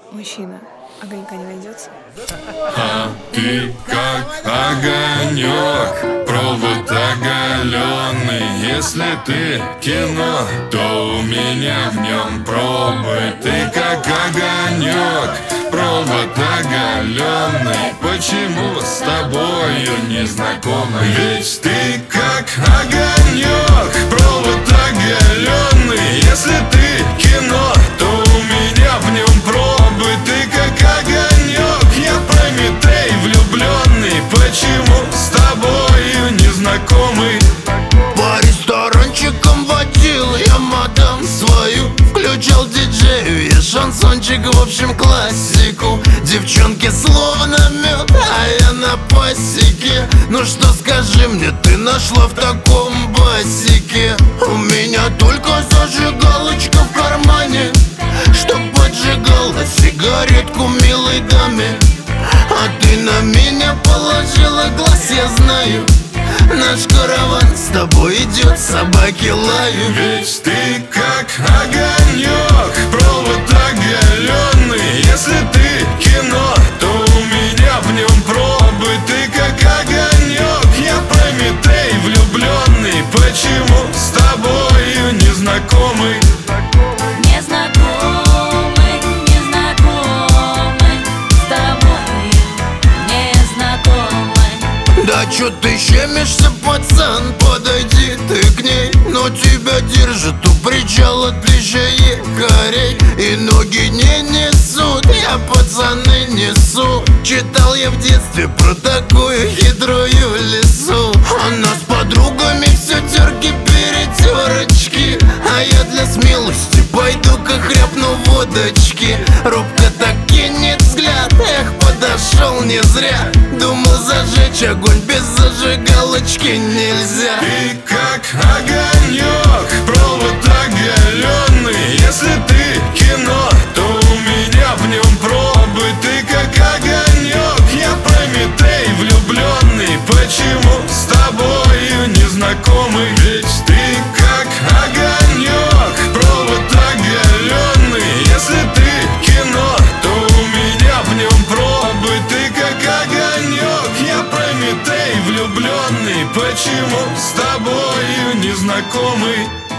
Мужчина, огонька не найдется? А ты как огонек, провод оголенный. Если ты кино, то у меня в нем пробы. Ты как огонек, провод оголенный. Почему с тобою не знакомы? Ведь ты как огонек, провод оголенный. Если ты кино, то у меня в нем пробы. Ты как огонек, я Прометей влюбленный. Почему с тобою не знакомы? По ресторанчикам водил я мадам свою, включал диджею и шансончик, в общем классику. Девчонки словно мед, а я на пасеке. Ну что скажи мне, ты нашла в таком басике? У меня только зажигалочка в кармане, чтоб поджигала сигаретку милой даме. А ты на меня положила глаз, я знаю. Наш караван с тобой идет, собаки лают. Ведь ты как огонек, провод оголенный. Если ты кино, то у меня в нем пробы. Ты как огонек, я Прометей влюбленный. Почему с тобою не знакомы? Да чё ты щемишься, пацан, подойди ты к ней. Но тебя держит у причала тысяча якорей, и ноги не несут, я пацаны несу. Читал я в детстве про такую хитрую лису. Она с подругами все терки-перетерочки, а я для смелости пойду-ка хряпну водочки. Робко так кинет взгляд, эх, подошел не зря. Думал зажечь огонь, без зажигалочки нельзя. Ты как огонек, провод оголенный. Если ты кино, то у меня в нем пробы. Ты как огонек, я Прометей влюбленный. Почему с тобою не знакомы? Ведь ты как огонек, провод оголенный. Если ты кино, то у меня в нем пробы. Ты как огонек, я Прометей влюбленный. Почему с тобою не знакомы?